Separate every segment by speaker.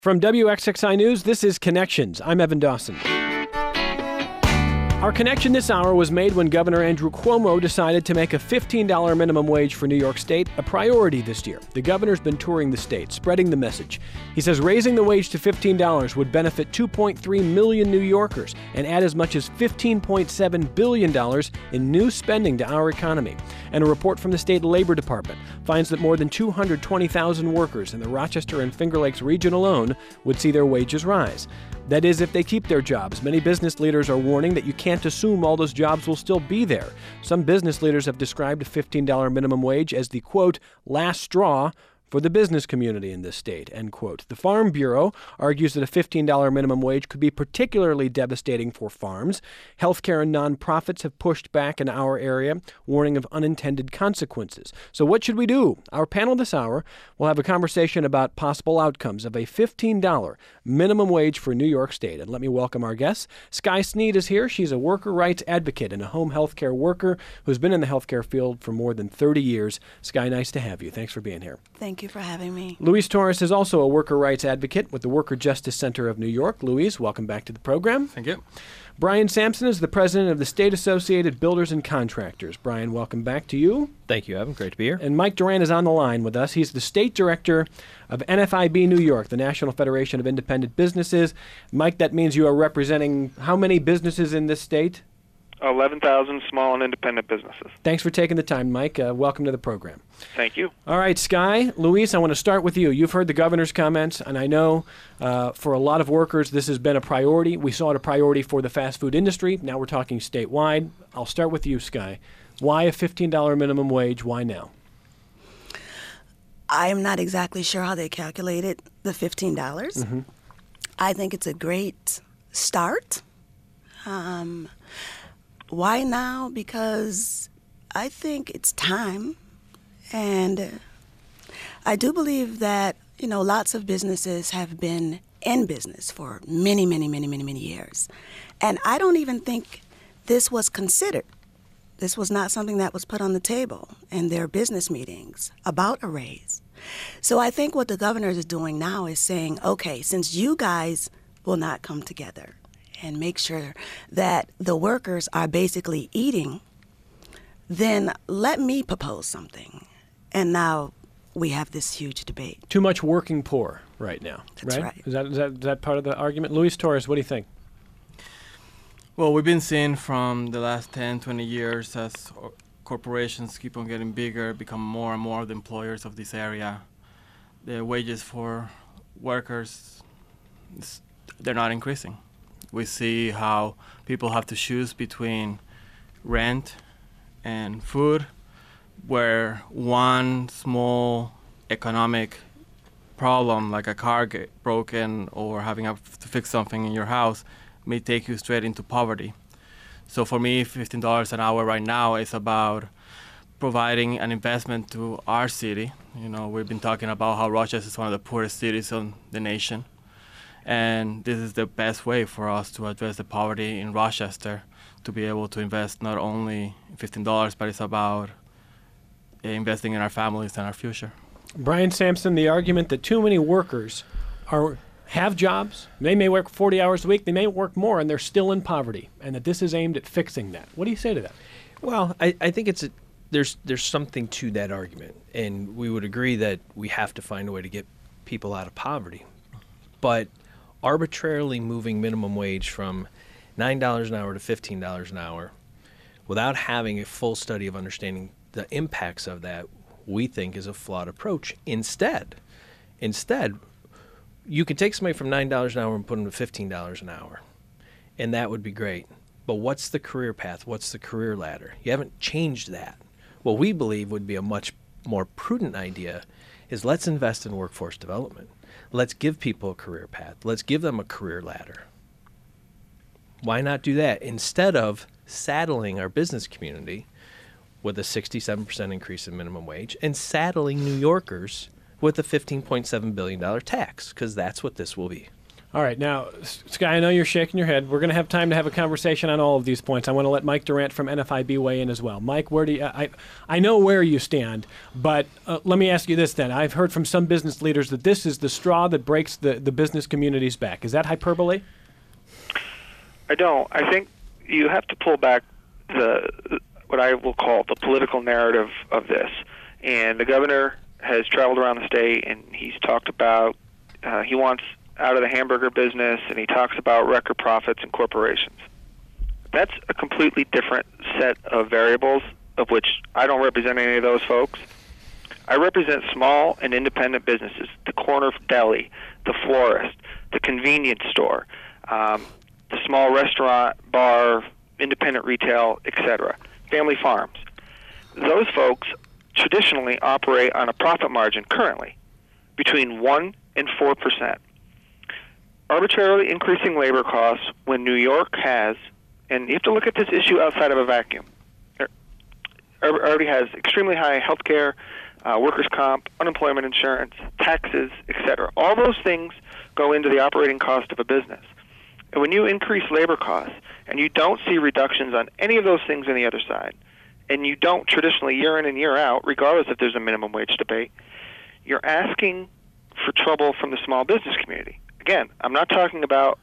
Speaker 1: From WXXI News, this is Connections. I'm Evan Dawson. Our connection this hour was made when Governor Andrew Cuomo decided to make a $15 minimum wage for New York State a priority this year. The governor's been touring the state, spreading the message. He says raising the wage to $15 would benefit 2.3 million New Yorkers and add as much as $15.7 billion in new spending to our economy. And a report from the state labor department finds that more than 220,000 workers in the Rochester and Finger Lakes region alone would see their wages rise. That is, if they keep their jobs. Many business leaders are warning that you can't assume all those jobs will still be there. Some business leaders have described a $15 minimum wage as the, quote, last straw for the business community in this state, end quote. The Farm Bureau argues that a $15 minimum wage could be particularly devastating for farms. Healthcare and nonprofits have pushed back in our area, warning of unintended consequences. So what should we do? Our panel this hour will have a conversation about possible outcomes of a $15 minimum wage for New York State. And let me welcome our guests. Skye Sneed is here. She's a worker rights advocate and a home healthcare worker who's been in the healthcare field for more than 30 years. Skye, nice to have you. Thanks for being here.
Speaker 2: Thank you for having me.
Speaker 1: Luis Torres is also a worker rights advocate with the Worker Justice Center of New York. Luis, welcome back to the program.
Speaker 3: Thank you.
Speaker 1: Brian Sampson is the president of the State Associated Builders and Contractors. Brian, welcome back to you.
Speaker 4: Thank you, Evan. Great to be here.
Speaker 1: And Mike Duran is on the line with us. He's the state director of NFIB New York, the National Federation of Independent Businesses. Mike, that means you are representing how many businesses in this state?
Speaker 5: 11,000 small and independent businesses.
Speaker 1: Thanks for taking the time, Mike. Welcome to the program.
Speaker 5: Thank you.
Speaker 1: All right, Skye. Luis, I want to start with you. You've heard the governor's comments, and I know for a lot of workers this has been a priority. We saw it a priority for the fast food industry. Now we're talking statewide. I'll start with you, Skye. Why a $15 minimum wage? Why now?
Speaker 2: I'm not exactly sure how they calculated the $15. Mm-hmm. I think it's a great start. Why now? Because I think it's time. And I do believe that, lots of businesses have been in business for many, many, many, many, many years. And I don't even think this was considered. This was not something that was put on the table in their business meetings about a raise. So I think what the governor is doing now is saying, okay, since you guys will not come together and make sure that the workers are basically eating, then let me propose something. And now we have this huge debate.
Speaker 1: Too much working poor right now,
Speaker 2: That's right.
Speaker 1: Is that part of the argument? Luis Torres, what do you think?
Speaker 3: Well, we've been seeing from the last 10, 20 years as corporations keep on getting bigger, become more and more the employers of this area, the wages for workers, they're not increasing. We see how people have to choose between rent and food, where one small economic problem, like a car get broken or having to fix something in your house, may take you straight into poverty. So for me, $15 an hour right now is about providing an investment to our city. We've been talking about how Rochester is one of the poorest cities in the nation. And this is the best way for us to address the poverty in Rochester, to be able to invest not only $15, but it's about investing in our families and our future.
Speaker 1: Brian Sampson, the argument that too many workers have jobs, they may work 40 hours a week, they may work more, and they're still in poverty, and that this is aimed at fixing that. What do you say to that?
Speaker 4: Well, I think there's something to that argument, and we would agree that we have to find a way to get people out of poverty. But arbitrarily moving minimum wage from $9 an hour to $15 an hour without having a full study of understanding the impacts of that, we think is a flawed approach. Instead, you could take somebody from $9 an hour and put them to $15 an hour, and that would be great. But what's the career path? What's the career ladder? You haven't changed that. What we believe would be a much more prudent idea is let's invest in workforce development. Let's give people a career path. Let's give them a career ladder. Why not do that instead of saddling our business community with a 67% increase in minimum wage and saddling New Yorkers with a $15.7 billion tax, because that's what this will be.
Speaker 1: All right, now, Sky, I know you're shaking your head. We're going to have time to have a conversation on all of these points. I want to let Mike Durant from NFIB weigh in as well. Mike, where do you? I know where you stand, but let me ask you this then. I've heard from some business leaders that this is the straw that breaks the business community's back. Is that hyperbole?
Speaker 5: I don't. I think you have to pull back what I will call the political narrative of this. And the governor has traveled around the state, and he's talked about he wants out of the hamburger business, and he talks about record profits and corporations. That's a completely different set of variables, of which I don't represent any of those folks. I represent small and independent businesses, the corner deli, the florist, the convenience store, the small restaurant, bar, independent retail, etc., family farms. Those folks traditionally operate on a profit margin currently between 1% and 4%. Arbitrarily increasing labor costs when New York has, and you have to look at this issue outside of a vacuum, already has extremely high health care, workers' comp, unemployment insurance, taxes, etc. All those things go into the operating cost of a business. And when you increase labor costs and you don't see reductions on any of those things on the other side, and you don't traditionally year in and year out, regardless if there's a minimum wage debate, you're asking for trouble from the small business community. Again, I'm not talking about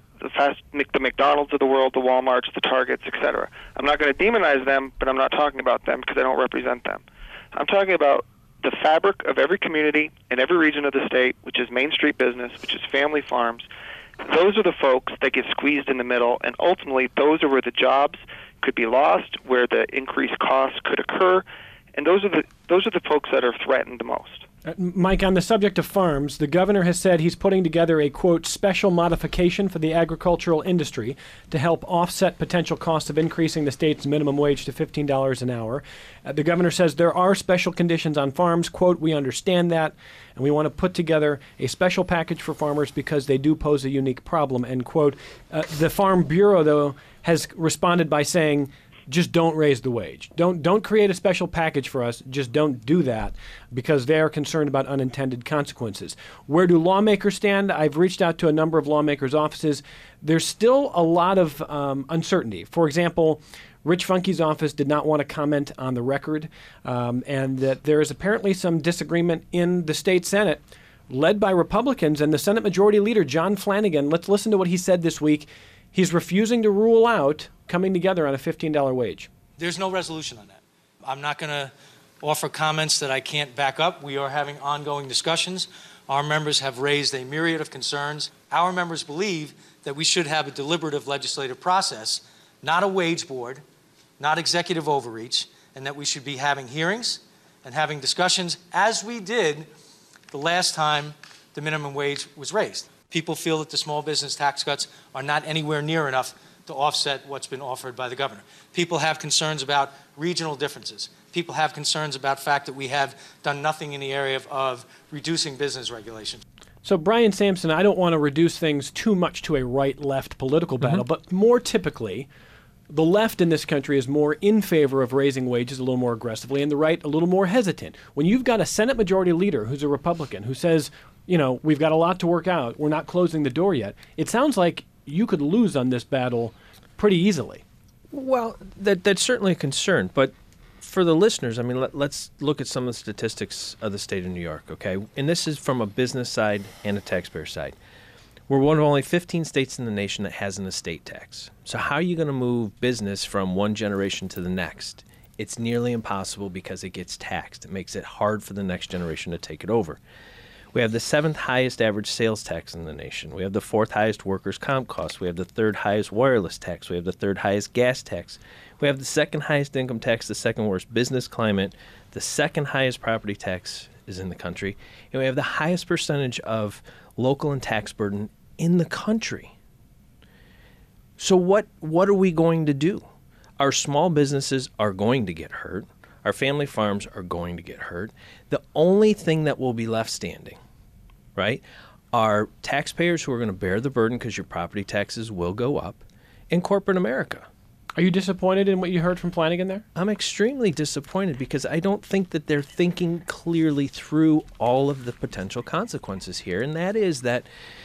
Speaker 5: the McDonald's of the world, the Walmarts, the Targets, etc. I'm not going to demonize them, but I'm not talking about them because I don't represent them. I'm talking about the fabric of every community in every region of the state, which is Main Street business, which is family farms. Those are the folks that get squeezed in the middle, and ultimately those are where the jobs could be lost, where the increased costs could occur, and those are the folks that are threatened the most.
Speaker 1: Mike, on the subject of farms, the governor has said he's putting together a, quote, special modification for the agricultural industry to help offset potential costs of increasing the state's minimum wage to $15 an hour. The governor says there are special conditions on farms. Quote, we understand that, and we want to put together a special package for farmers because they do pose a unique problem, end quote. The Farm Bureau, though, has responded by saying, just don't raise the wage. Don't create a special package for us. Just don't do that because they are concerned about unintended consequences. Where do lawmakers stand? I've reached out to a number of lawmakers' offices. There's still a lot of uncertainty. For example, Rich Funke's office did not want to comment on the record, and that there is apparently some disagreement in the state Senate led by Republicans and the Senate Majority Leader, John Flanagan. Let's listen to what he said this week. He's refusing to rule out coming together on a $15 wage.
Speaker 6: There's no resolution on that. I'm not going to offer comments that I can't back up. We are having ongoing discussions. Our members have raised a myriad of concerns. Our members believe that we should have a deliberative legislative process, not a wage board, not executive overreach, and that we should be having hearings and having discussions as we did the last time the minimum wage was raised. People feel that the small business tax cuts are not anywhere near enough to offset what's been offered by the governor. People have concerns about regional differences. People have concerns about the fact that we have done nothing in the area of reducing business regulations.
Speaker 1: So, Brian Sampson, I don't want to reduce things too much to a right-left political battle, but more typically, the left in this country is more in favor of raising wages a little more aggressively, and the right a little more hesitant. When you've got a Senate Majority Leader who's a Republican who says, you know, we've got a lot to work out, we're not closing the door yet, it sounds like you could lose on this battle pretty easily.
Speaker 4: Well, that's certainly a concern, but for the listeners, I mean, let's look at some of the statistics of the state of New York, okay? And this is from a business side and a taxpayer side. We're one of only 15 states in the nation that has an estate tax. So how are you going to move business from one generation to the next? It's nearly impossible because it gets taxed. It makes it hard for the next generation to take it over. We have the 7th highest average sales tax in the nation. We have the 4th highest workers' comp costs. We have the 3rd highest wireless tax. We have the 3rd highest gas tax. We have the 2nd highest income tax, the 2nd worst business climate. The 2nd highest property tax is in the country. And we have the highest percentage of local and tax burden in the country. So what are we going to do? Our small businesses are going to get hurt. Our family farms are going to get hurt. The only thing that will be left standing, right, are taxpayers who are going to bear the burden because your property taxes will go up, and corporate America.
Speaker 1: Are you disappointed in what you heard from Flanagan there?
Speaker 4: I'm extremely disappointed because I don't think that they're thinking clearly through all of the potential consequences here, and that is that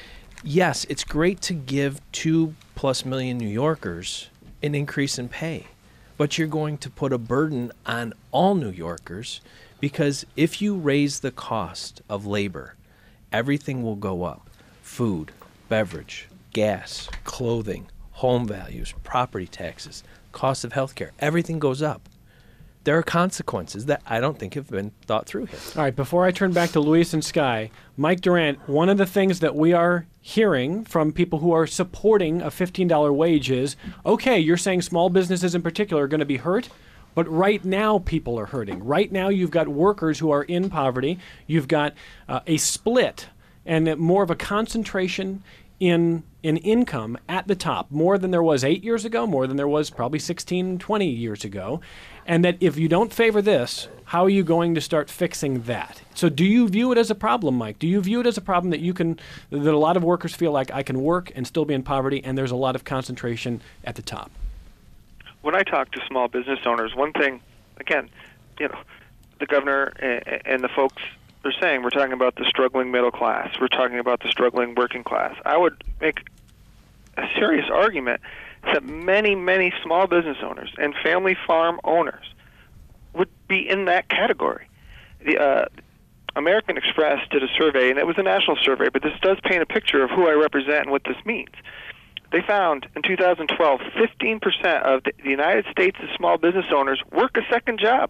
Speaker 4: yes, it's great to give 2+ million New Yorkers an increase in pay, but you're going to put a burden on all New Yorkers, because if you raise the cost of labor, everything will go up. Food, beverage, gas, clothing, home values, property taxes, cost of healthcare, everything goes up. There are consequences that I don't think have been thought through here.
Speaker 1: All right, before I turn back to Luis and Sky, Mike Durant, one of the things that we are hearing from people who are supporting a $15 wage is, okay, you're saying small businesses in particular are going to be hurt, but right now people are hurting. Right now you've got workers who are in poverty. You've got a split and more of a concentration in income at the top, more than there was 8 years ago, more than there was probably 16, 20 years ago. And that if you don't favor this, how are you going to start fixing that? So do you view it as a problem, Mike? Do you view it as a problem that that a lot of workers feel like I can work and still be in poverty, and there's a lot of concentration at the top?
Speaker 5: When I talk to small business owners, one thing, again, the governor and the folks are saying, we're talking about the struggling middle class, we're talking about the struggling working class. I would make a serious argument that many, many small business owners and family farm owners would be in that category. The American Express did a survey, and it was a national survey, but this does paint a picture of who I represent and what this means. They found in 2012, 15% of the United States' small business owners work a second job.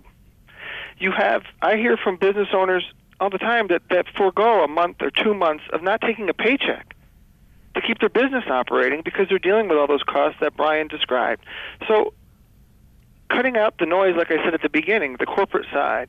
Speaker 5: I hear from business owners all the time that forego a month or 2 months of not taking a paycheck to keep their business operating because they're dealing with all those costs that Brian described. So cutting out the noise, like I said at the beginning, the corporate side,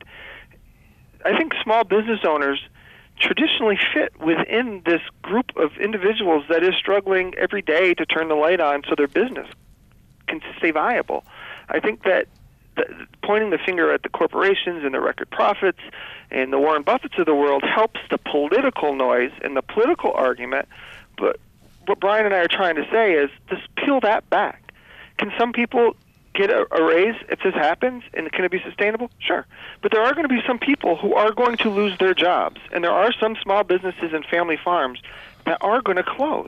Speaker 5: I think small business owners traditionally fit within this group of individuals that is struggling every day to turn the light on so their business can stay viable. I think that pointing the finger at the corporations and the record profits and the Warren Buffetts of the world helps the political noise and the political argument, but what Brian and I are trying to say is just peel that back. Can some people get a raise if this happens, and can it be sustainable? Sure. But there are going to be some people who are going to lose their jobs, and there are some small businesses and family farms that are going to close.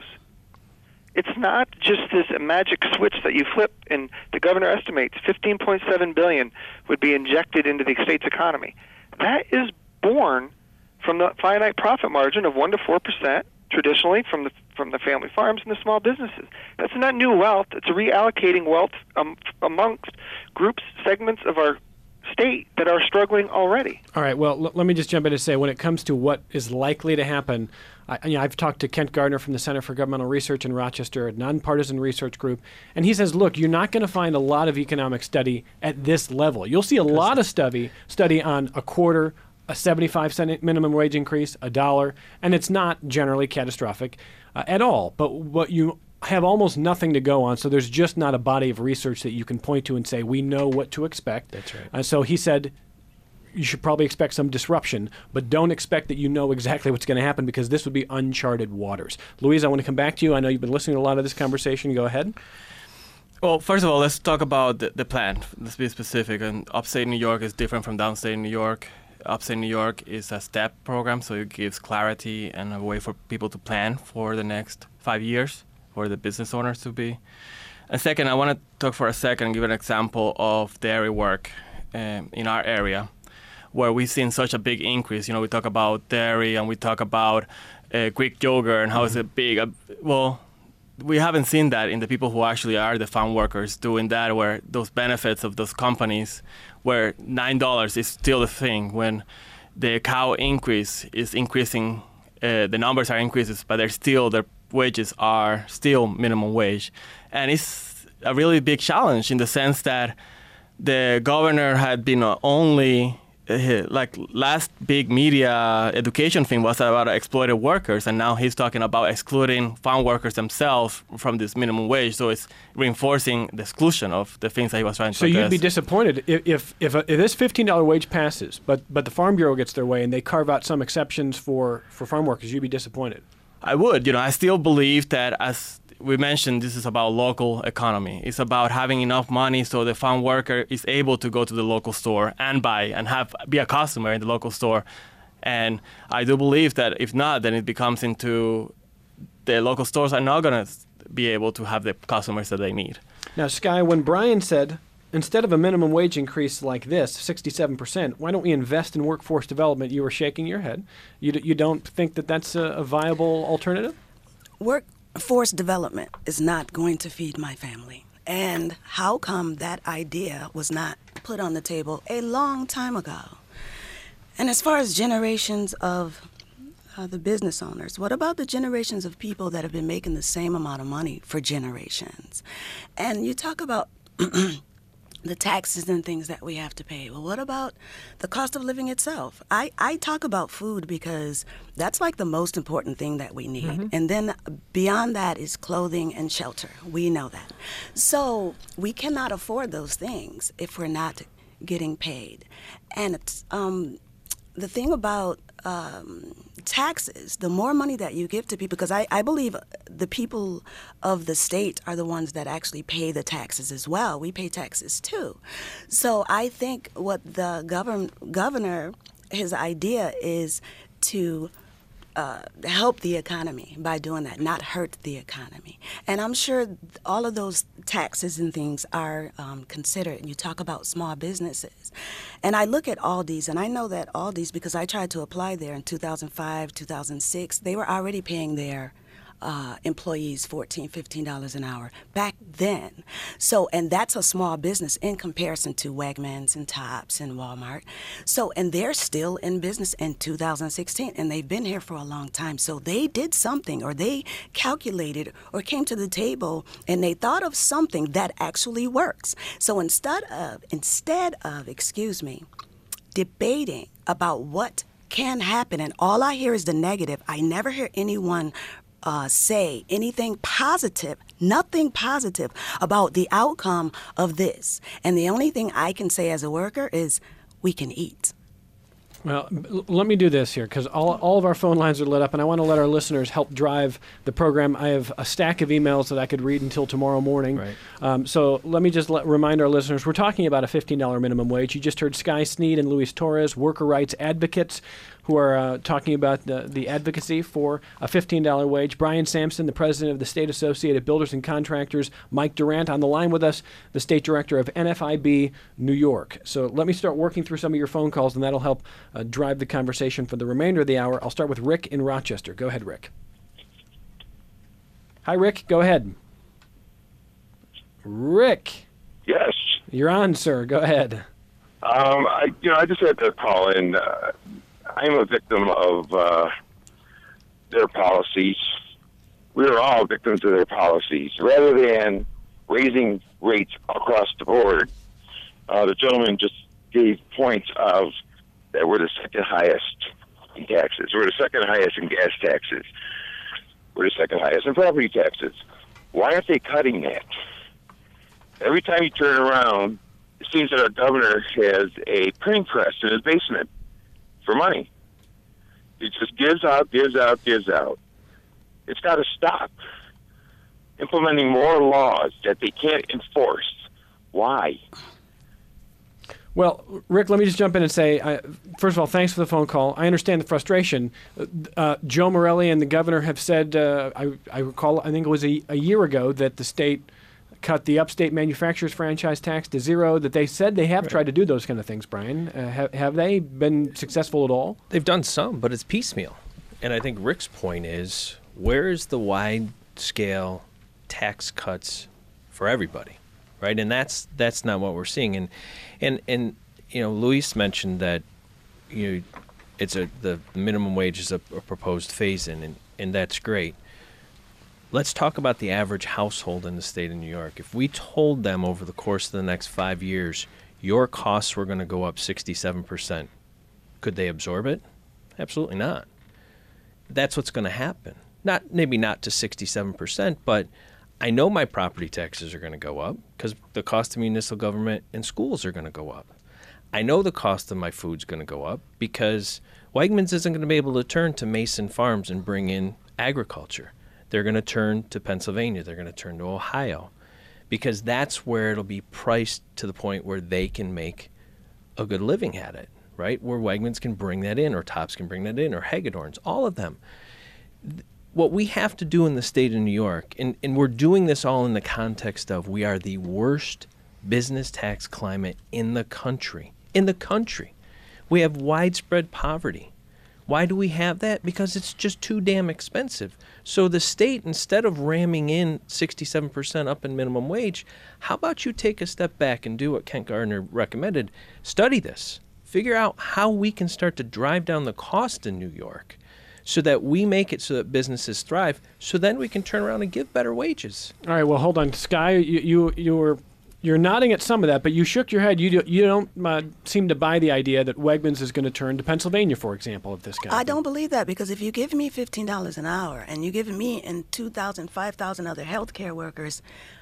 Speaker 5: It's not just this magic switch that you flip, and the governor estimates $15.7 billion would be injected into the state's economy. That is born from the finite profit margin of 1% to 4%, traditionally from the family farms and the small businesses. That's not new wealth. It's reallocating wealth amongst groups, segments of our state that are struggling already.
Speaker 1: All right, well, let me just jump in and say, when it comes to what is likely to happen, I've talked to Kent Gardner from the Center for Governmental Research in Rochester, a nonpartisan research group, and he says, look, you're not going to find a lot of economic study at this level. You'll see a lot of study on a quarter, a 75-cent minimum wage increase, $1, and it's not generally catastrophic at all. But what you have almost nothing to go on, so there's just not a body of research that you can point to and say, we know what to expect.
Speaker 4: That's right.
Speaker 1: So he said, you should probably expect some disruption, but don't expect that you know exactly what's going to happen, because this would be uncharted waters. Louise, I want to come back to you. I know you've been listening to a lot of this conversation. Go ahead.
Speaker 3: Well, first of all, let's talk about the plan. Let's be specific. And upstate New York is different from downstate New York. Upstate New York is a STEP program, so it gives clarity and a way for people to plan for the next 5 years, for the business owners to be. And second, I want to talk for a second and give an example of dairy work in our area, where we've seen such a big increase. We talk about dairy and we talk about Greek yogurt and how it's a big, well, we haven't seen that in the people who actually are the farm workers doing that, where those benefits of those companies, where $9 is still the thing, when the cow increase is increasing, the numbers are increases, but their wages are still minimum wage. And it's a really big challenge in the sense that the governor had been only last big media education thing was about exploited workers, and now he's talking about excluding farm workers themselves from this minimum wage. So it's reinforcing the exclusion of the things that he was trying to address.
Speaker 1: So you'd be disappointed if this $15 wage passes, but the Farm Bureau gets their way and they carve out some exceptions for farm workers. You'd be disappointed.
Speaker 3: I would. I still believe that, as we mentioned, this is about local economy. It's about having enough money so the farm worker is able to go to the local store and buy and be a customer in the local store. And I do believe that if not, then it becomes into the local stores are not going to be able to have the customers that they need.
Speaker 1: Now, Sky, when Brian said, instead of a minimum wage increase like this, 67%, why don't we invest in workforce development? You were shaking your head. You don't think that that's a viable alternative?
Speaker 2: Workforce development is not going to feed my family. And how come that idea was not put on the table a long time ago? And as far as generations of the business owners, what about the generations of people that have been making the same amount of money for generations? And you talk about the taxes and things that we have to pay. Well, what about the cost of living itself? I talk about food because that's like the most important thing that we need. Mm-hmm. And then beyond that is clothing and shelter. We know that. So we cannot afford those things if we're not getting paid. And it's, the thing about taxes, the more money that you give to people, because I believe the people of the state are the ones that actually pay the taxes as well. We pay taxes too. So I think what the governor, his idea is to help the economy by doing that, not hurt the economy. And I'm sure all of those taxes and things are considered. And you talk about small businesses. And I look at Aldi's, and I know that Aldi's, because I tried to apply there in 2005, 2006, they were already paying their employees $14, $15 an hour back then. So, and that's a small business in comparison to Wegmans and Tops and Walmart. So, and they're still in business in 2016, and they've been here for a long time. So they did something, or they calculated or came to the table and they thought of something that actually works. So instead of, debating about what can happen, and all I hear is the negative, I never hear anyone say anything positive, nothing positive about the outcome of this. And the only thing I can say as a worker is we can eat.
Speaker 1: Well, let me do this here, because all of our phone lines are lit up, and I want to let our listeners help drive the program. I have a stack of emails that I could read until tomorrow morning. Right. So let me just remind our listeners, we're talking about a $15 minimum wage. You just heard Sky Sneed and Luis Torres, worker rights advocates, who are talking about the advocacy for a $15 wage. Brian Sampson, the president of the State Associated Builders and Contractors. Mike Durant on the line with us, the state director of NFIB New York. So let me start working through some of your phone calls, and that'll help drive the conversation for the remainder of the hour. I'll start with Rick in Rochester. Go ahead, Rick. Hi, Rick. Go ahead. Rick.
Speaker 7: Yes.
Speaker 1: You're on, sir. Go ahead.
Speaker 7: I just had to call in. I'm a victim of their policies. We are all victims of their policies. Rather than raising rates across the board, the gentleman just gave points of that we're the second highest in taxes. We're the second highest in gas taxes. We're the second highest in property taxes. Why aren't they cutting that? Every time you turn around, it seems that our governor has a printing press in his basement for money. It just gives out. It's got to stop. Implementing more laws that they can't enforce. Why?
Speaker 1: Well, Rick, let me just jump in and say, first of all, thanks for the phone call. I understand the frustration. Joe Morelli and the governor have said, I recall, I think it was a year ago, that the state cut the upstate manufacturers franchise tax to zero, that they said they have tried to do those kind of things, Brian. Have they been successful at all?
Speaker 4: They've done some, but it's piecemeal. And I think Rick's point is, where is the wide-scale tax cuts for everybody, right? And that's not what we're seeing. And you know, Luis mentioned that the minimum wage is a proposed phase-in, and that's great. Let's talk about the average household in the state of New York. If we told them over the course of the next 5 years, your costs were going to go up 67%, could they absorb it? Absolutely not. That's what's going to happen. Maybe not to 67%, but I know my property taxes are going to go up because the cost of municipal government and schools are going to go up. I know the cost of my food's going to go up because Wegmans isn't going to be able to turn to Mason Farms and bring in agriculture. They're going to turn to Pennsylvania. They're going to turn to Ohio because that's where it'll be priced to the point where they can make a good living at it, right? Where Wegmans can bring that in, or Tops can bring that in, or Hagedorn's, all of them. what we have to do in the state of New York, and we're doing this all in the context of we are the worst business tax climate in the country. In the country. We have widespread poverty. Why do we have that? Because it's just too damn expensive. So the state, instead of ramming in 67% up in minimum wage, how about you take a step back and do what Kent Gardner recommended? Study this. Figure out how we can start to drive down the cost in New York so that we make it so that businesses thrive, so then we can turn around and give better wages.
Speaker 1: All right, well, hold on. Sky, you're nodding at some of that, but you shook your head. You don't seem to buy the idea that Wegmans is going to turn to Pennsylvania, for example, of this kind of
Speaker 2: I
Speaker 1: thing.
Speaker 2: don't believe that, because if you give me $15 an hour and you give me and 2,000, 5,000 other healthcare workers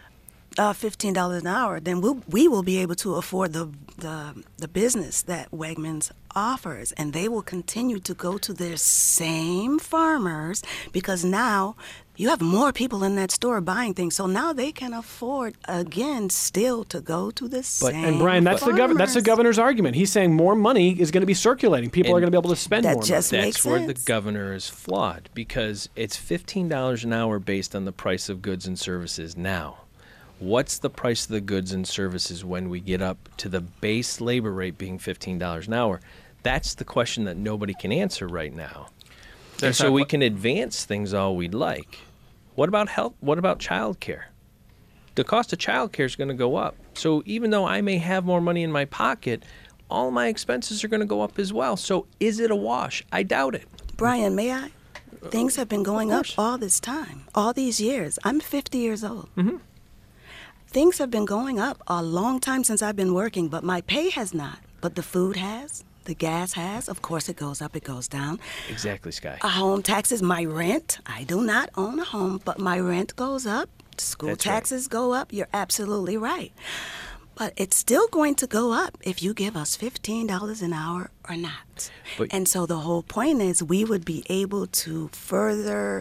Speaker 2: $15 an hour, then we will be able to afford the business that Wegmans offers, and they will continue to go to their same farmers, because now you have more people in that store buying things, so now they can afford again still to go to the same.
Speaker 1: And Brian, that's the governor's argument. He's saying more money is going to be circulating. People are going to be able to spend more money.
Speaker 4: That's where the governor is flawed, because it's $15 an hour based on the price of goods and services now. What's the price of the goods and services when we get up to the base labor rate being $15 an hour? That's the question that nobody can answer right now. And so we can advance things all we'd like. What about health? What about child care? The cost of child care is going to go up. So even though I may have more money in my pocket, all my expenses are going to go up as well. So is it a wash? I doubt it.
Speaker 2: Brian, may I? Things have been going up all this time, all these years. I'm 50 years old.
Speaker 4: Mm-hmm.
Speaker 2: Things have been going up a long time since I've been working, but my pay has not. But the food has, the gas has. Of course, it goes up, it goes down.
Speaker 4: Exactly, Sky.
Speaker 2: Home taxes, my rent. I do not own a home, but my rent goes up. School taxes go up. You're absolutely right. But it's still going to go up if you give us $15 an hour or not. And so the whole point is we would be able to further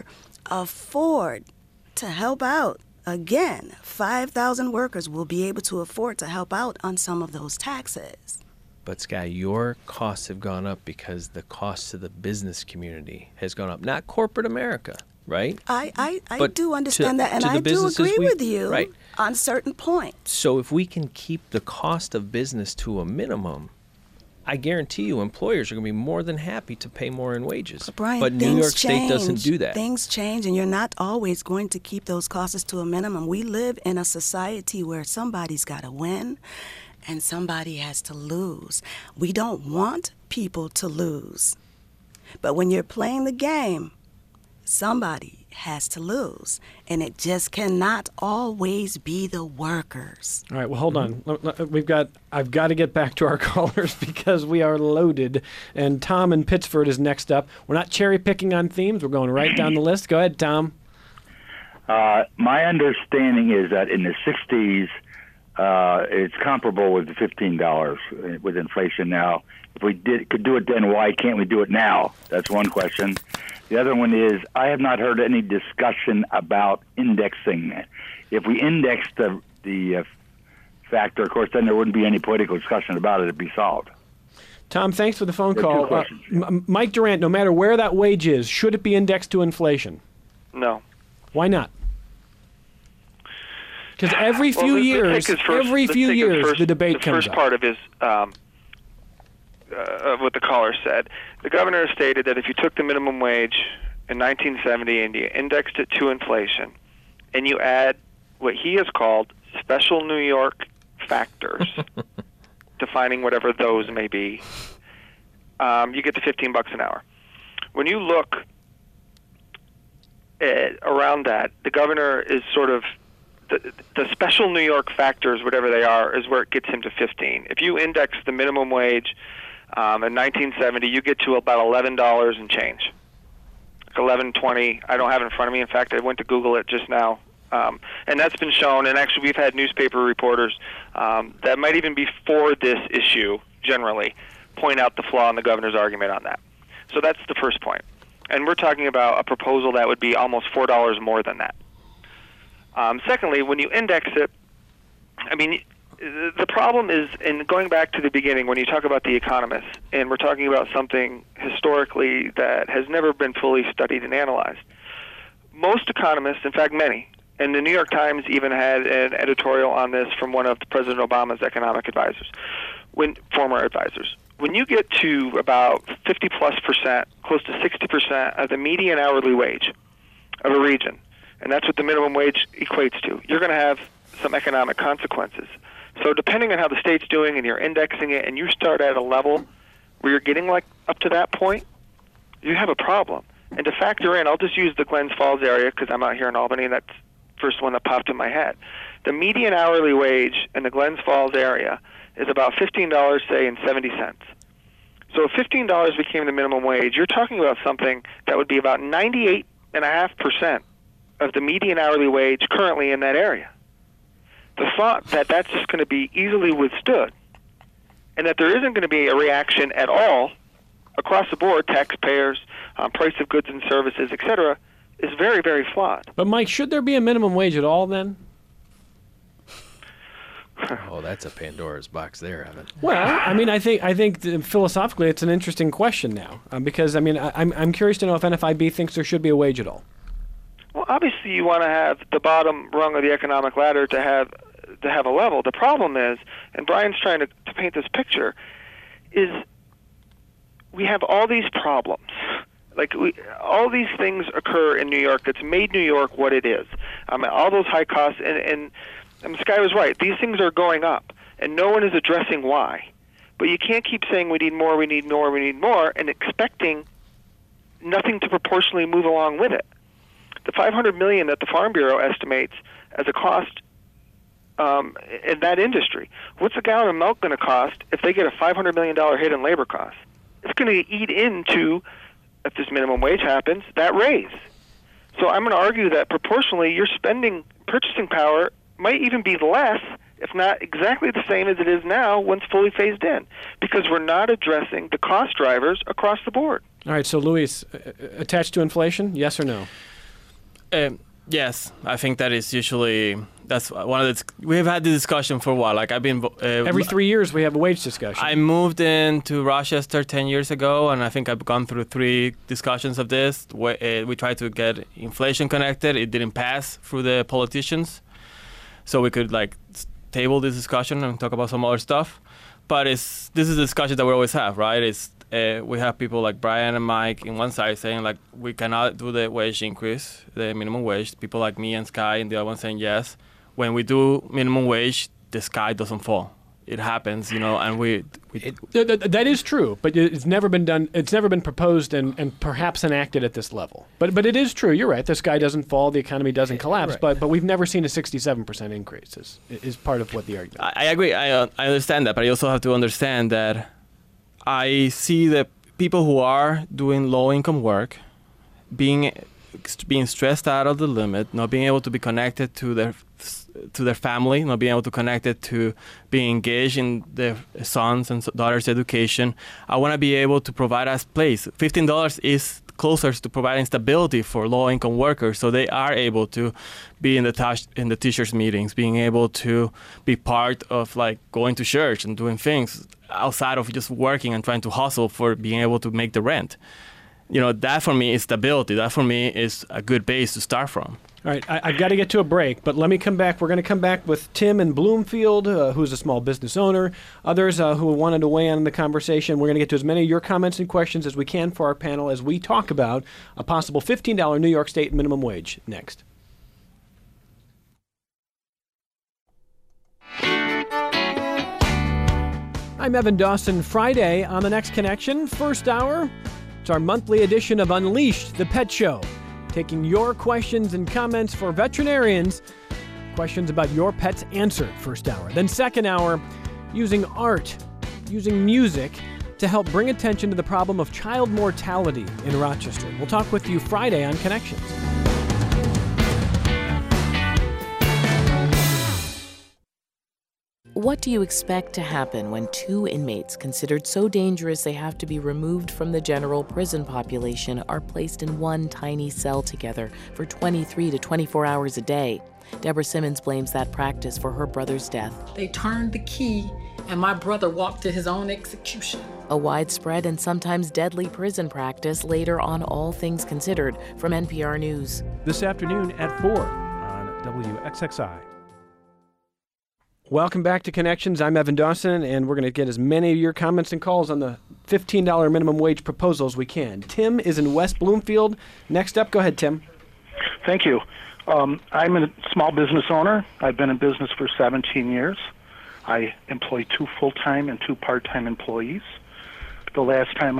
Speaker 2: afford to help out. Again, 5,000 workers will be able to afford to help out on some of those taxes.
Speaker 4: But, Sky, your costs have gone up because the cost to the business community has gone up, not corporate America, right?
Speaker 2: I do understand that, and
Speaker 4: I
Speaker 2: do agree with you on certain points.
Speaker 4: So if we can keep the cost of business to a minimum, I guarantee you employers are going to be more than happy to pay more in wages.
Speaker 2: Brian,
Speaker 4: but New York State doesn't do that.
Speaker 2: Things change, and you're not always going to keep those costs to a minimum. We live in a society where somebody's got to win and somebody has to lose. We don't want people to lose. But when you're playing the game, somebody has to lose, and it just cannot always be the workers.
Speaker 1: All right, well, hold on. I've got to get back to our callers because we are loaded, and Tom in Pittsford is next up. We're not cherry picking on themes. We're going right down the list. Go ahead, Tom.
Speaker 8: My understanding is that in the 60s, it's comparable with the $15 with inflation now. If we could do it then, why can't we do it now? That's one question. The other one is, I have not heard any discussion about indexing. If we index the factor, of course, then there wouldn't be any political discussion about it. It'd be solved.
Speaker 1: Tom, thanks for the phone call. Mike Durant, no matter where that wage is, should it be indexed to inflation?
Speaker 5: No.
Speaker 1: Why not? Because every few years, the debate comes up.
Speaker 5: The first part of his of what the caller said. The governor stated that if you took the minimum wage in 1970 and you indexed it to inflation, and you add what he has called special New York factors, defining whatever those may be, you get to $15 an hour. When you look around that, the governor is sort of the special New York factors, whatever they are, is where it gets him to 15. If you index the minimum wage in 1970, you get to about $11 and change, like $11.20. I don't have it in front of me. In fact, I went to Google it just now, and that's been shown. And actually, we've had newspaper reporters that might even be for this issue generally point out the flaw in the governor's argument on that. So that's the first point. And we're talking about a proposal that would be almost $4 more than that. Secondly, when you index it, I mean, the problem is, and going back to the beginning, when you talk about the economists, and we're talking about something historically that has never been fully studied and analyzed, most economists, in fact many, and the New York Times even had an editorial on this from one of President Obama's economic advisors, former advisors. When you get to about 50+%, close to 60% of the median hourly wage of a region, and that's what the minimum wage equates to, you're going to have some economic consequences. So depending on how the state's doing and you're indexing it and you start at a level where you're getting like up to that point, you have a problem. And to factor in, I'll just use the Glens Falls area because I'm out here in Albany and that's the first one that popped in my head. The median hourly wage in the Glens Falls area is about $15, say, and 70 cents. So if $15 became the minimum wage, you're talking about something that would be about 98.5% of the median hourly wage currently in that area. The thought that that's just going to be easily withstood and that there isn't going to be a reaction at all across the board, taxpayers, price of goods and services, etc., is very, very flawed.
Speaker 1: But, Mike, should there be a minimum wage at all then?
Speaker 4: Oh, that's a Pandora's box there, Evan.
Speaker 1: Well, I mean, I think philosophically it's an interesting question now because, I mean, I'm curious to know if NFIB thinks there should be a wage at all.
Speaker 5: Well, obviously you want to have the bottom rung of the economic ladder to have a level. The problem is, and Brian's trying to paint this picture, is we have all these problems. All these things occur in New York that's made New York what it is. All those high costs, and Sky was right. These things are going up, and no one is addressing why. But you can't keep saying we need more, we need more, we need more, and expecting nothing to proportionally move along with it. The $500 million that the Farm Bureau estimates as a cost in that industry, what's a gallon of milk going to cost if they get a $500 million hit in labor costs? It's going to eat into, if this minimum wage happens, that raise. So I'm going to argue that proportionally your purchasing power might even be less, if not exactly the same as it is now once fully phased in, because we're not addressing the cost drivers across the board.
Speaker 1: All right, so Luis, attached to inflation, yes or no?
Speaker 3: Yes, I think that is usually, that's one of the, we've had the discussion for a while. Like I've been
Speaker 1: every 3 years we have a wage discussion.
Speaker 3: I moved into Rochester 10 years ago, and I think I've gone through 3 discussions of this. We tried to get inflation connected. It didn't pass through the politicians, so we could table this discussion and talk about some other stuff. But this is a discussion that we always have, right? We have people like Brian and Mike in one side saying we cannot do the wage increase, the minimum wage. People like me and Sky and the other one saying yes. When we do minimum wage, the sky doesn't fall. It happens, and
Speaker 1: that is true, but it's never been done. It's never been proposed and perhaps enacted at this level. But it is true. You're right. The sky doesn't fall. The economy doesn't collapse. Right. But we've never seen a 67% increase. Is part of what the argument.
Speaker 3: I agree. I understand that, but I also have to understand that I see the people who are doing low-income work being stressed out of the limit, not being able to be connected to their family, not being able to connect it to being engaged in their sons and daughters' education. I want to be able to provide a place. $15 is closer to providing stability for low-income workers, so they are able to be in the teachers' meetings, being able to be part of going to church and doing things outside of just working and trying to hustle for being able to make the rent. That for me is stability. That for me is a good base to start from.
Speaker 1: All right, I've got to get to a break, but let me come back. We're going to come back with Tim in Bloomfield, who's a small business owner, others who wanted to weigh in on the conversation. We're going to get to as many of your comments and questions as we can for our panel as we talk about a possible $15 New York State minimum wage next. I'm Evan Dawson. Friday on The Next Connection, first hour. It's our monthly edition of Unleashed, the Pet Show. Taking your questions and comments for veterinarians, questions about your pets answered first hour. Then second hour, using art, using music to help bring attention to the problem of child mortality in Rochester. We'll talk with you Friday on Connections.
Speaker 9: What do you expect to happen when 2 inmates considered so dangerous they have to be removed from the general prison population are placed in one tiny cell together for 23 to 24 hours a day? Deborah Simmons blames that practice for her brother's death.
Speaker 10: They turned the key and my brother walked to his own execution.
Speaker 9: A widespread and sometimes deadly prison practice later on All Things Considered from NPR News.
Speaker 1: This afternoon at 4 on WXXI. Welcome back to Connections. I'm Evan Dawson, and we're going to get as many of your comments and calls on the $15 minimum wage proposal as we can. Tim is in West Bloomfield. Next up, go ahead, Tim.
Speaker 11: Thank you. I'm a small business owner. I've been in business for 17 years. I employ 2 full-time and 2 part-time employees. The last time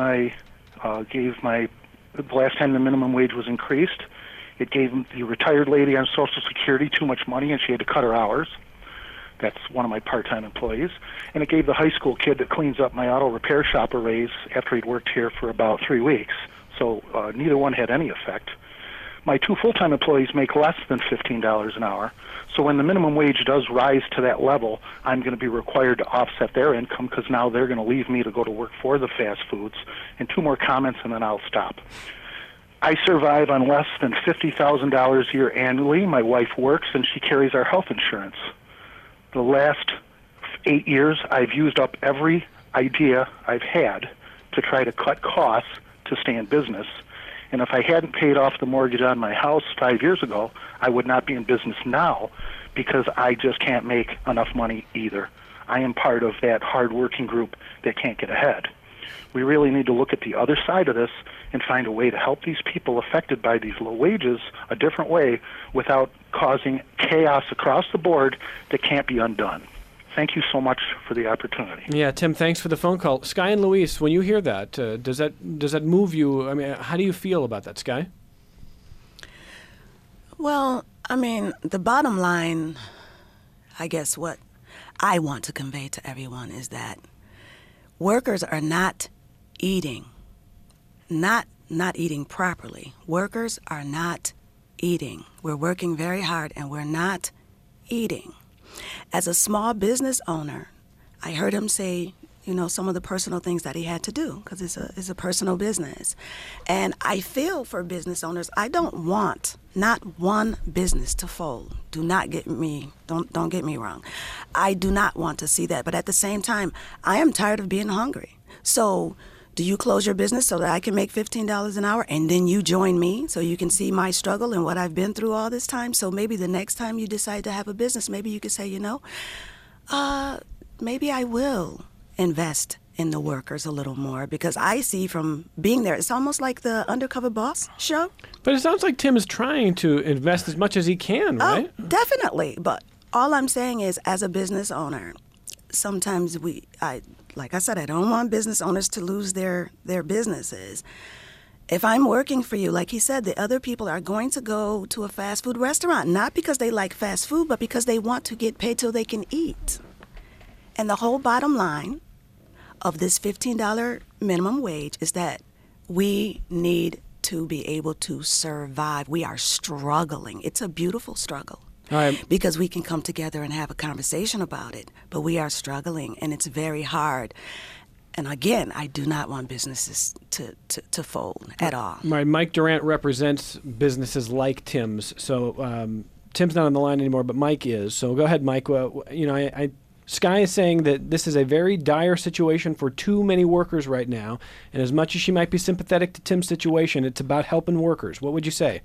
Speaker 11: the minimum wage was increased, it gave the retired lady on Social Security too much money, and she had to cut her hours. That's one of my part-time employees. And it gave the high school kid that cleans up my auto repair shop a raise after he'd worked here for about 3 weeks. So neither one had any effect. My 2 full-time employees make less than $15 an hour. So when the minimum wage does rise to that level, I'm going to be required to offset their income because now they're going to leave me to go to work for the fast foods. And 2 more comments, and then I'll stop. I survive on less than $50,000 a year annually. My wife works, and she carries our health insurance. The last 8 years, I've used up every idea I've had to try to cut costs to stay in business. And if I hadn't paid off the mortgage on my house 5 years ago, I would not be in business now because I just can't make enough money either. I am part of that hard-working group that can't get ahead. We really need to look at the other side of this and find a way to help these people affected by these low wages a different way without causing chaos across the board that can't be undone. Thank you so much for the opportunity.
Speaker 1: Yeah, Tim, thanks for the phone call. Sky and Luis, when you hear that, does that move you? I mean, how do you feel about that, Sky?
Speaker 2: Well, I mean, the bottom line, I guess what I want to convey to everyone is that workers are not eating properly. Workers are not eating. We're working very hard and we're not eating. As a small business owner, I heard him say, some of the personal things that he had to do because it's a personal business. And I feel for business owners. I don't want not one business to fold. Don't get me wrong. I do not want to see that. But at the same time, I am tired of being hungry. So do you close your business so that I can make $15 an hour and then you join me so you can see my struggle and what I've been through all this time? So maybe the next time you decide to have a business, maybe you could say, maybe I will invest in the workers a little more because I see from being there, it's almost like the Undercover Boss show.
Speaker 1: But it sounds like Tim is trying to invest as much as he can, right?
Speaker 2: Oh, definitely. But all I'm saying is as a business owner, sometimes like I said, I don't want business owners to lose their businesses. If I'm working for you, like he said, the other people are going to go to a fast food restaurant, not because they like fast food, but because they want to get paid till they can eat. And the whole bottom line of this $15 minimum wage is that we need to be able to survive. We are struggling. It's a beautiful struggle. Because we can come together and have a conversation about it. But we are struggling, and it's very hard. And again, I do not want businesses to fold at all.
Speaker 1: Mike Durant represents businesses like Tim's. So Tim's not on the line anymore, but Mike is. So go ahead, Mike. Sky is saying that this is a very dire situation for too many workers right now. And as much as she might be sympathetic to Tim's situation, it's about helping workers. What would you say?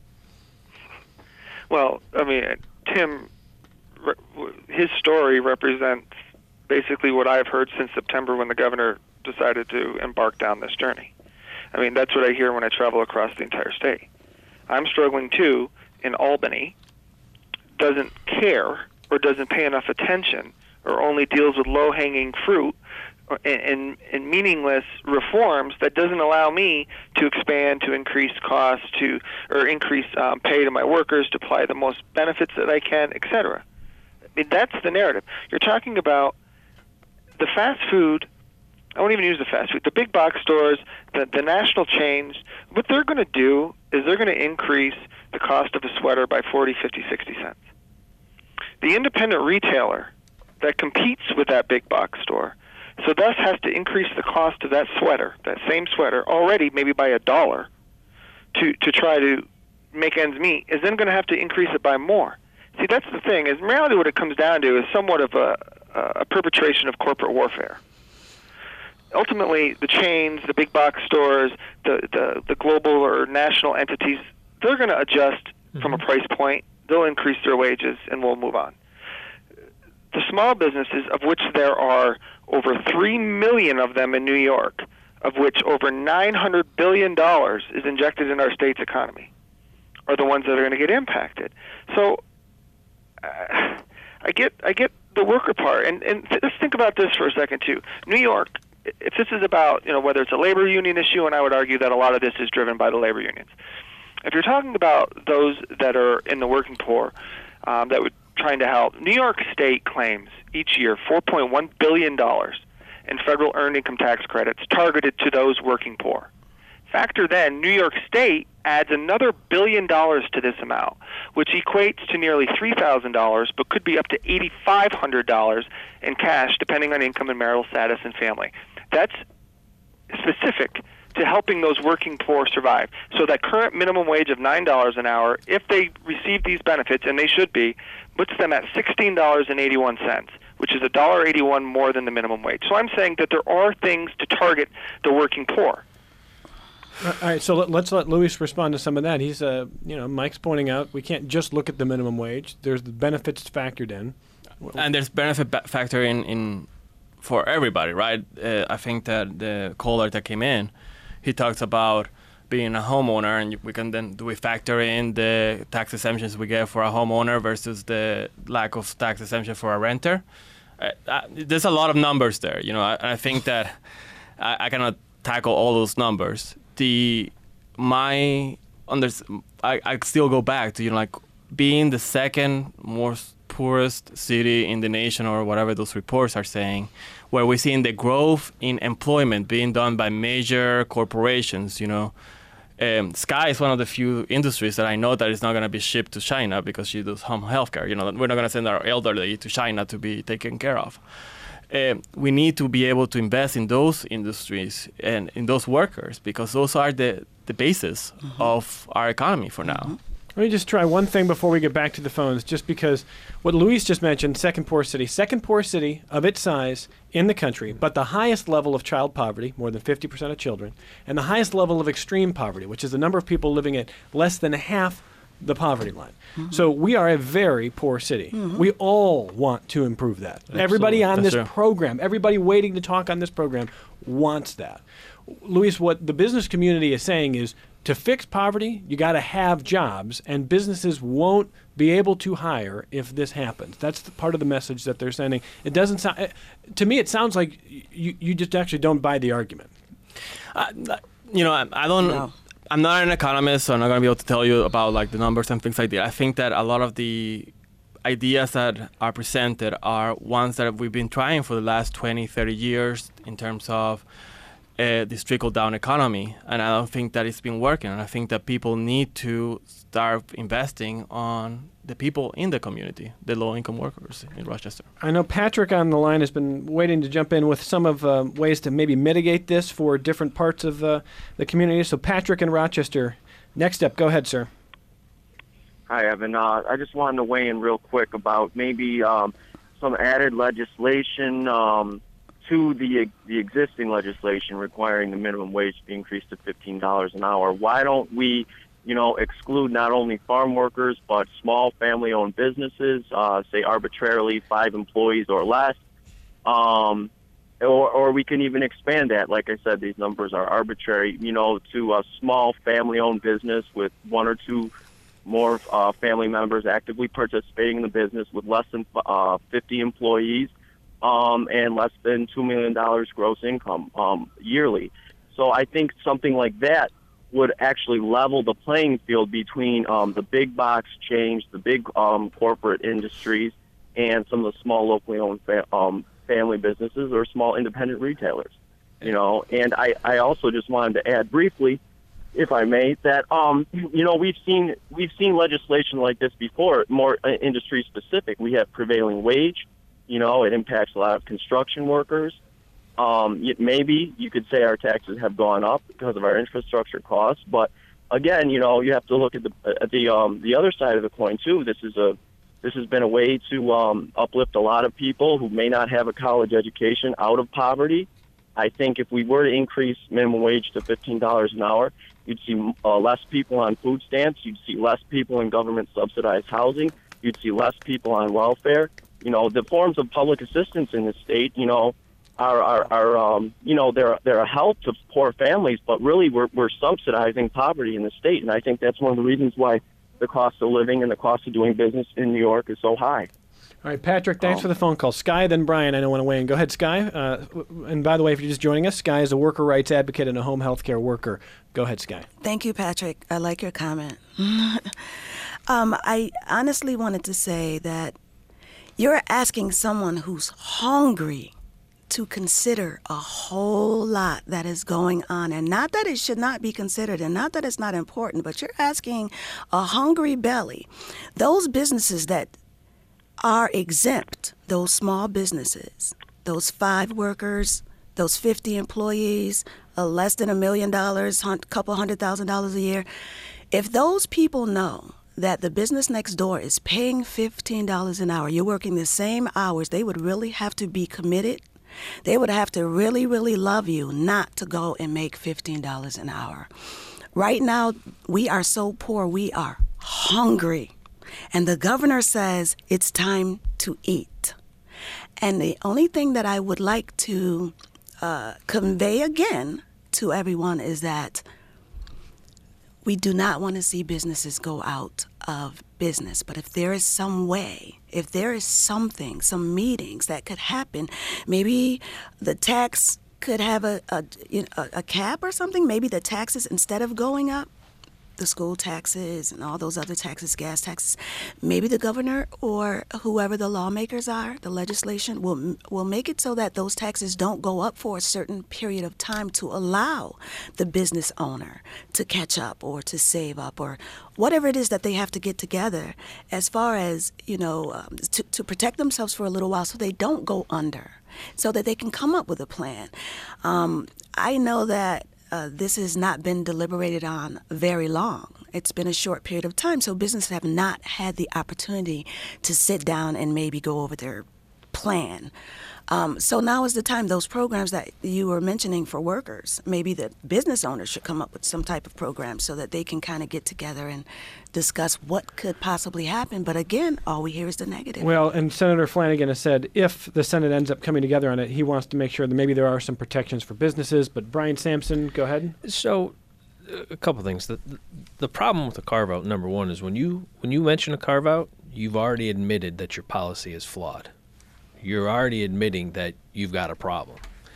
Speaker 5: Well, I mean, Tim, his story represents basically what I've heard since September when the governor decided to embark down this journey. I mean, that's what I hear when I travel across the entire state. I'm struggling too in Albany, doesn't care or doesn't pay enough attention or only deals with low-hanging fruit and meaningless reforms that doesn't allow me to expand, to increase costs, or increase pay to my workers, to apply the most benefits that I can, etc. I mean, that's the narrative. You're talking about the fast food. I won't even use the fast food. The big box stores, the national chains, what they're going to do is they're going to increase the cost of a sweater by 40, 50, 60 cents. The independent retailer that competes with that big box store, so thus has to increase the cost of that sweater, that same sweater, already maybe by $1 to try to make ends meet, is then going to have to increase it by more. See, that's the thing. In reality, what it comes down to is somewhat of a perpetration of corporate warfare. Ultimately, the chains, the big box stores, the global or national entities, they're going to adjust from a price point. They'll increase their wages, and we'll move on. The small businesses, of which there are over 3 million of them in New York, of which over $900 billion is injected in our state's economy, are the ones that are going to get impacted. So I get the worker part, and let's think about this for a second too. New York, if this is about whether it's a labor union issue, and I would argue that a lot of this is driven by the labor unions. If you're talking about those that are in the working poor, that would trying to help, New York State claims each year $4.1 billion in federal earned income tax credits targeted to those working poor. Factor then, New York State adds another $1 billion to this amount, which equates to nearly $3,000, but could be up to $8,500 in cash, depending on income and marital status and family. That's specific to helping those working poor survive. So that current minimum wage of $9 an hour, if they receive these benefits, and they should be, puts them at $16.81, which is $1.81 more than the minimum wage. So I'm saying that there are things to target the working poor.
Speaker 1: All right, so let's let Luis respond to some of that. He's, Mike's pointing out we can't just look at the minimum wage. There's the benefits factored in.
Speaker 3: And there's benefit factor in for everybody, right? I think that the caller that came in, he talks about being a homeowner, and do we factor in the tax exemptions we get for a homeowner versus the lack of tax exemption for a renter? There's a lot of numbers there, I think that I cannot tackle all those numbers. I still go back to being the second most poorest city in the nation, or whatever those reports are saying, where we're seeing the growth in employment being done by major corporations. Sky is one of the few industries that I know that is not going to be shipped to China because she does home healthcare. We're not going to send our elderly to China to be taken care of. We need to be able to invest in those industries and in those workers, because those are the basis of our economy for now.
Speaker 1: Let me just try one thing before we get back to the phones, just because what Luis just mentioned, second poorest city of its size in the country, but the highest level of child poverty, more than 50% of children, and the highest level of extreme poverty, which is the number of people living at less than half the poverty line. So we are a very poor city. We all want to improve that. Absolutely. Everybody on this program, everybody waiting to talk on this program wants that. Luis, what the business community is saying is, to fix poverty, you got to have jobs, and businesses won't be able to hire if this happens. That's the part of the message that they're sending. It doesn't sound, to me, it sounds like you just actually don't buy the argument.
Speaker 3: I don't. No. I'm not an economist, so I'm not going to be able to tell you about the numbers and things like that. I think that a lot of the ideas that are presented are ones that we've been trying for the last 20, 30 years in terms of this trickle-down economy, and I don't think that it's been working. And I think that people need to start investing on the people in the community, the low-income workers in Rochester.
Speaker 1: I know Patrick on the line has been waiting to jump in with some of ways to maybe mitigate this for different parts of the community. So Patrick in Rochester, next up. Go ahead, sir.
Speaker 12: Hi, Evan. I just wanted to weigh in real quick about maybe some added legislation to the existing legislation requiring the minimum wage to be increased to $15 an hour. Why don't we, exclude not only farm workers but small family-owned businesses, say arbitrarily 5 employees or less, or we can even expand that. Like I said, these numbers are arbitrary. To a small family-owned business with 1 or 2 more family members actively participating in the business with less than 50 employees. And less than $2 million gross income yearly. So I think something like that would actually level the playing field between the big box chains, the big corporate industries, and some of the small locally owned family businesses or small independent retailers. And I also just wanted to add briefly, if I may, that we've seen legislation like this before, more industry specific. We have prevailing wage. It impacts a lot of construction workers. Maybe you could say our taxes have gone up because of our infrastructure costs, but again, you have to look at the other side of the coin too. This is a This has been a way to uplift a lot of people who may not have a college education out of poverty. I think if we were to increase minimum wage to $15 an hour, you'd see less people on food stamps. You'd see less people in government-subsidized housing. You'd see less people on welfare. You know, the forms of public assistance in the state, you know, are you know, they're a help to poor families, but really we're subsidizing poverty in the state. And I think that's one of the reasons why the cost of living and the cost of doing business in New York is so high.
Speaker 1: All right, Patrick, thanks for the phone call. Sky, then Brian, I know want to weigh in. Go ahead, Sky. And by the way, if you're just joining us, Sky is a worker rights advocate and a home health care worker. Go ahead, Sky.
Speaker 2: Thank you, Patrick. I like your comment. I honestly wanted to say that you're asking someone who's hungry to consider a whole lot that is going on. And not that it should not be considered and not that it's not important, but you're asking a hungry belly. Those businesses that are exempt, those small businesses, those 5 workers, those 50 employees, less than $1 million, couple $100,000 a year, if those people know that the business next door is paying $15 an hour, you're working the same hours, they would really have to be committed. They would have to really, really love you not to go and make $15 an hour. Right now, we are so poor, we are hungry. And the governor says it's time to eat. And the only thing that I would like to convey again to everyone is that we do not want to see businesses go out of business. But if there is some way, if there is something, some meetings that could happen, maybe the tax could have a cap or something. Maybe the taxes, instead of going up, the school taxes and all those other taxes, gas taxes, maybe the governor or whoever the lawmakers are, the legislation will make it so that those taxes don't go up for a certain period of time to allow the business owner to catch up or to save up or whatever it is that they have to get together as far as, you know, to protect themselves for a little while so they don't go under, so that they can come up with a plan. I know that this has not been deliberated on very long. It's been a short period of time, so businesses have not had the opportunity to sit down and maybe go over their plan. So now is the time, those programs that you were mentioning for workers, maybe the business owners should come up with some type of program so that they can kind of get together and discuss what could possibly happen. But again, all we hear is the negative.
Speaker 1: Well, and Senator Flanagan has said if the Senate ends up coming together on it, he wants to make sure that maybe there are some protections for businesses. But Brian Sampson, go ahead.
Speaker 4: So a couple things. The problem with the carve-out, number one, is when you mention a carve-out, you've already admitted that your policy is flawed. You're already admitting that you've got a problem.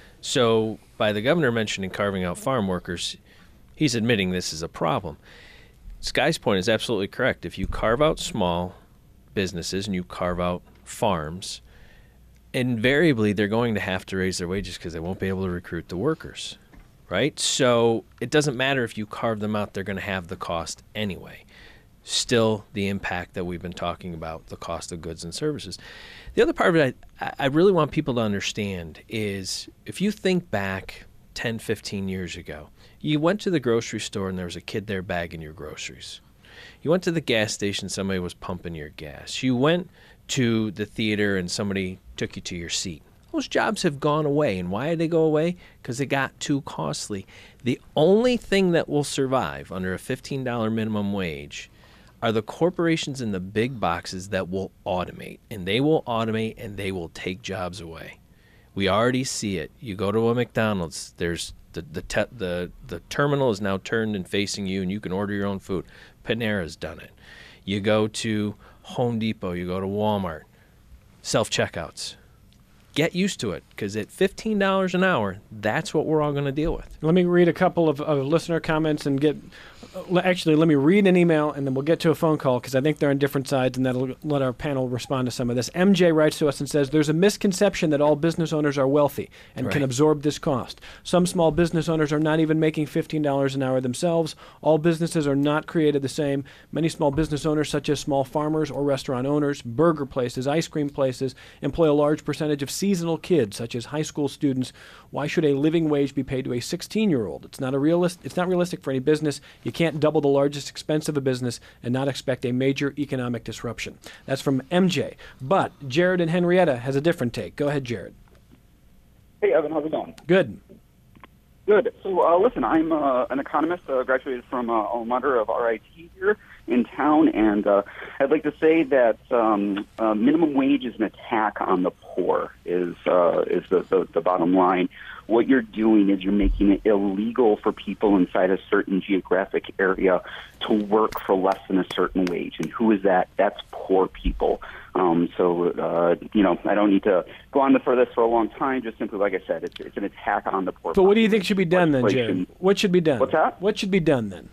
Speaker 4: So by the governor mentioning carving out farm workers, he's admitting this is a problem. Sky's point is absolutely correct. If you carve out small businesses and you carve out farms, invariably they're going to have to raise their wages because they won't be able to recruit the workers, right? So it doesn't matter if you carve them out, they're going to have the cost anyway. Still the impact that we've been talking about, the cost of goods and services. The other part of it I really want people to understand is if you think back 10, 15 years ago, you went to the grocery store and there was a kid there bagging your groceries. You went to the gas station, somebody was pumping your gas. You went to the theater and somebody took you to your seat. Those jobs have gone away. And why did they go away? Because they got too costly. The only thing that will survive under a $15 minimum wage are the corporations in the big boxes that will automate. And they will automate and they will take jobs away. We already see it. You go to a McDonald's, there's the terminal is now turned and facing you and you can order your own food. Panera's done it. You go to Home Depot, you go to Walmart, self-checkouts. Get used to it, because at $15 an hour, that's what we're all going to deal with.
Speaker 1: Let me read a couple of listener comments and let me read an email and then we'll get to a phone call because I think they're on different sides and that'll let our panel respond to some of this. MJ writes to us and says, there's a misconception that all business owners are wealthy and can absorb this cost. Some small business owners are not even making $15 an hour themselves. All businesses are not created the same. Many small business owners, such as small farmers or restaurant owners, burger places, ice cream places, employ a large percentage of seasonal kids, such as high school students. Why should a living wage be paid to a 16-year-old? It's not realistic for any business. You can't double the largest expense of a business and not expect a major economic disruption. That's from MJ. But Jared in Henrietta has a different take. Go ahead, Jared.
Speaker 13: Hey, Evan, how's it going?
Speaker 1: Good.
Speaker 13: Good. So, listen, I'm an economist, graduated from alma mater of RIT here in town, and I'd like to say that minimum wage is an attack on the poor, is the bottom line. What you're doing is you're making it illegal for people inside a certain geographic area to work for less than a certain wage. And who is that? That's poor people. I don't need to go on for this for a long time. Just simply, like I said, it's an attack on the poor.
Speaker 1: But what do you think should be done then, Jared? What should be done?
Speaker 13: What's that?
Speaker 1: What should be done then?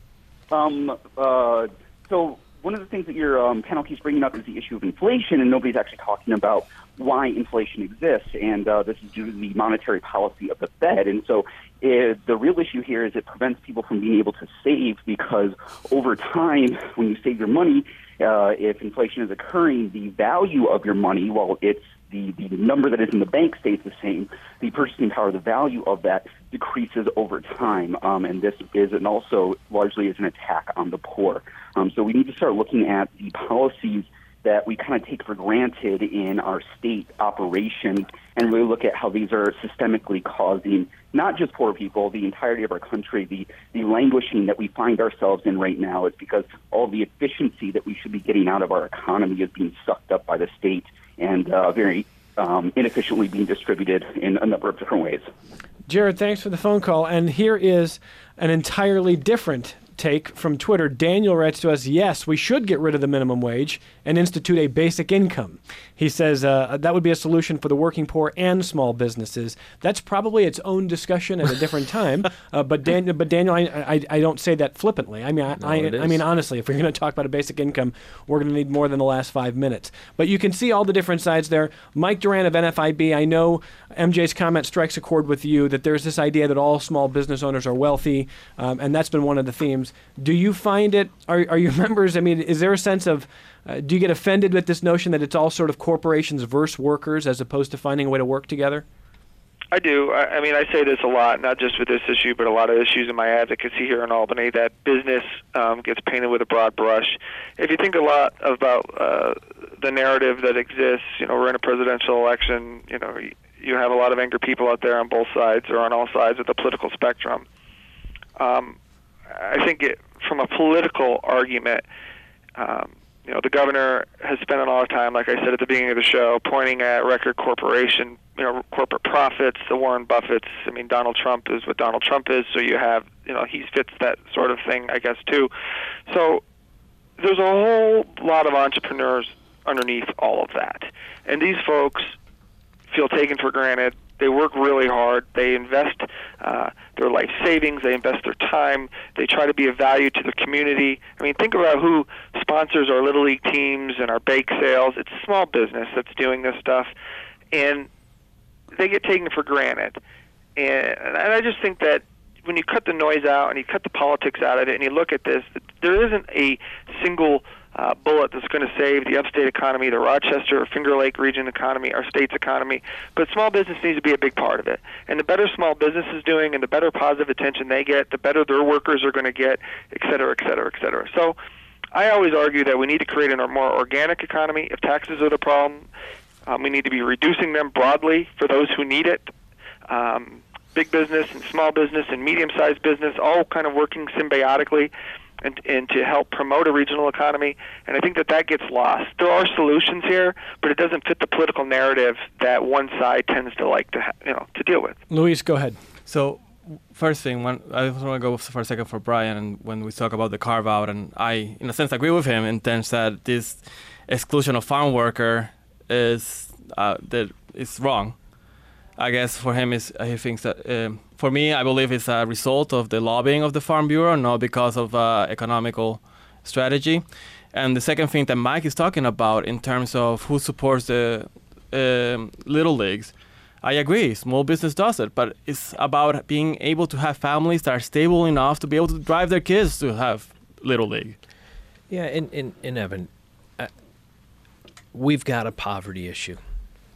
Speaker 13: So one of the things that your panel keeps bringing up is the issue of inflation, and nobody's actually talking about why inflation exists, and this is due to the monetary policy of the Fed. And so the real issue here is it prevents people from being able to save, because over time, when you save your money, if inflation is occurring, the value of your money, while it's the number that is in the bank stays the same, the purchasing power, the value of that decreases over time. And this is and also largely is an attack on the poor. So we need to start looking at the policies that we kind of take for granted in our state operations and really look at how these are systemically causing not just poor people, the entirety of our country. The languishing that we find ourselves in right now is because all the efficiency that we should be getting out of our economy is being sucked up by the state and very inefficiently being distributed in a number of different ways.
Speaker 1: Jared, thanks for the phone call. And here is an entirely different take from Twitter. Daniel writes to us, yes, we should get rid of the minimum wage and institute a basic income. He says that would be a solution for the working poor and small businesses. That's probably its own discussion at a different time. But Daniel, I don't say that flippantly. I mean, honestly, if we're going to talk about a basic income, we're going to need more than the last 5 minutes. But you can see all the different sides there. Mike Duran of NFIB, I know MJ's comment strikes a chord with you that there's this idea that all small business owners are wealthy, and that's been one of the themes. Do you find it, are your members, I mean, is there a sense of, do you get offended with this notion that it's all sort of corporations versus workers as opposed to finding a way to work together?
Speaker 5: I do. I mean, I say this a lot, not just with this issue, but a lot of issues in my advocacy here in Albany, that business gets painted with a broad brush. If you think a lot about the narrative that exists, we're in a presidential election, you have a lot of angry people out there on both sides or on all sides of the political spectrum. I think from a political argument, the governor has spent a lot of time, like I said at the beginning of the show, pointing at record corporate profits, the Warren Buffetts. I mean, Donald Trump is what Donald Trump is, so you have, he fits that sort of thing, I guess, too. So there's a whole lot of entrepreneurs underneath all of that. And these folks feel taken for granted. They work really hard. They invest their life savings. They invest their time. They try to be of value to the community. I mean, think about who sponsors our Little League teams and our bake sales. It's a small business that's doing this stuff, and they get taken for granted. And I just think that when you cut the noise out and you cut the politics out of it and you look at this, there isn't a single bullet that's going to save the upstate economy, the Rochester or Finger Lake region economy, our state's economy. But small business needs to be a big part of it. And the better small business is doing and the better positive attention they get, the better their workers are going to get, et cetera, et cetera, et cetera. So I always argue that we need to create a more organic economy. If taxes are the problem, we need to be reducing them broadly for those who need it. Big business and small business and medium-sized business all kind of working symbiotically and to help promote a regional economy. And I think that gets lost. There are solutions here, but it doesn't fit the political narrative that one side tends to like to deal with.
Speaker 1: Luis, go ahead.
Speaker 3: So first thing, I just want to go for a second for Brian, and when we talk about the carve-out, and I, in a sense, agree with him in terms that this exclusion of farm worker is wrong. I guess for him, he thinks that, for me, I believe it's a result of the lobbying of the Farm Bureau, not because of economical strategy. And the second thing that Mike is talking about in terms of who supports the Little Leagues, I agree, small business does it, but it's about being able to have families that are stable enough to be able to drive their kids to have Little League.
Speaker 4: Yeah, and Evan, we've got a poverty issue.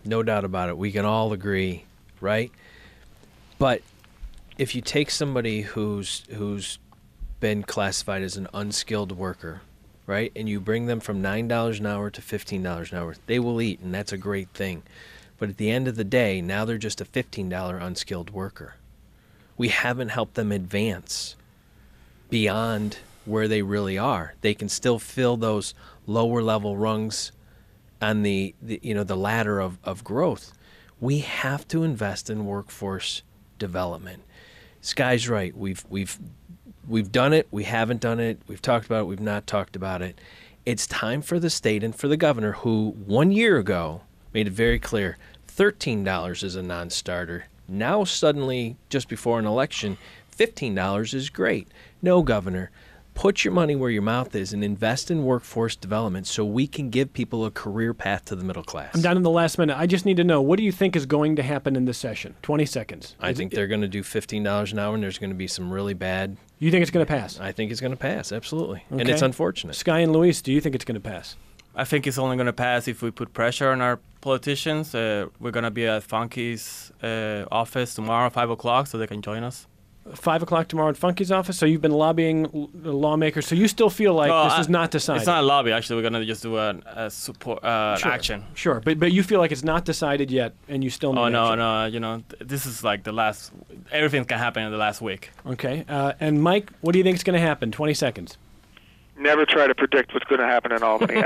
Speaker 4: No doubt about it. We can all agree, right? But if you take somebody who's been classified as an unskilled worker, right, and you bring them from $9 an hour to $15 an hour, they will eat, and that's a great thing. But at the end of the day, now they're just a $15 unskilled worker. We haven't helped them advance beyond where they really are. They can still fill those lower level rungs on the ladder of growth. We have to invest in workforce development. Sky's right. We've done it. We haven't done it. We've talked about it. We've not talked about it. It's time for the state and for the governor, who 1 year ago made it very clear $13 is a non-starter. Now suddenly, just before an election, $15 is great. No, Governor, put your money where your mouth is and invest in workforce development so we can give people a career path to the middle class.
Speaker 1: I'm down in the last minute. I just need to know, what do you think is going to happen in this session? 20 seconds.
Speaker 4: I think they're going to do $15 an hour, and there's going to be some really bad...
Speaker 1: You think it's going to pass?
Speaker 4: I think it's going to pass, absolutely.
Speaker 1: Okay.
Speaker 4: And it's unfortunate.
Speaker 1: Sky and Luis, do you think it's going to pass?
Speaker 3: I think it's only going to pass if we put pressure on our politicians. We're going to be at Funky's office tomorrow, 5 o'clock, so they can join us.
Speaker 1: 5 o'clock tomorrow at Funky's office. So you've been lobbying lawmakers. So you still feel like this is not decided?
Speaker 3: It's not a lobby. Actually, we're going to just do a support action.
Speaker 1: Sure, but you feel like it's not decided yet, and you still need action.
Speaker 3: No. You know, this is like the last. Everything can happen in the last week.
Speaker 1: Okay. And Mike, what do you think is going to happen? 20 seconds.
Speaker 5: Never try to predict what's going to happen in Albany.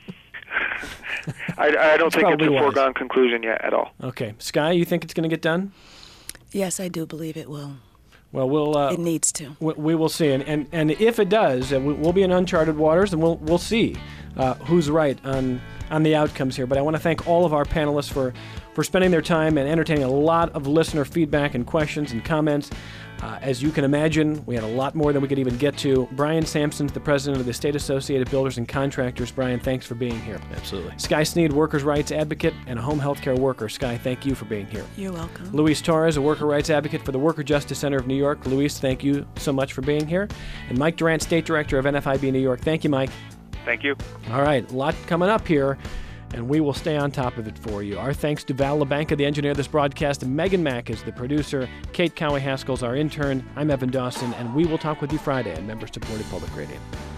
Speaker 5: I don't think it's a foregone conclusion yet at all.
Speaker 1: Okay. Sky, you think it's going to get done?
Speaker 2: Yes, I do believe it will.
Speaker 1: Well,
Speaker 2: it needs to.
Speaker 1: We will see, and if it does, we'll be in uncharted waters, and we'll see who's right on the outcomes here. But I want to thank all of our panelists for spending their time and entertaining a lot of listener feedback and questions and comments. As you can imagine, we had a lot more than we could even get to. Brian Sampson's the president of the State Associated Builders and Contractors. Brian, thanks for being here.
Speaker 4: Absolutely.
Speaker 1: Sky Sneed, workers' rights advocate and a home health care worker. Sky, thank you for being here.
Speaker 2: You're welcome.
Speaker 1: Luis Torres, a worker rights advocate for the Worker Justice Center of New York. Luis, thank you so much for being here. And Mike Durant, State Director of NFIB New York. Thank you, Mike.
Speaker 5: Thank you.
Speaker 1: All right, a lot coming up here, and we will stay on top of it for you. Our thanks to Val LaBanca, the engineer of this broadcast, and Megan Mack is the producer. Kate Cowie-Haskell's our intern. I'm Evan Dawson, and we will talk with you Friday on member-supported public radio.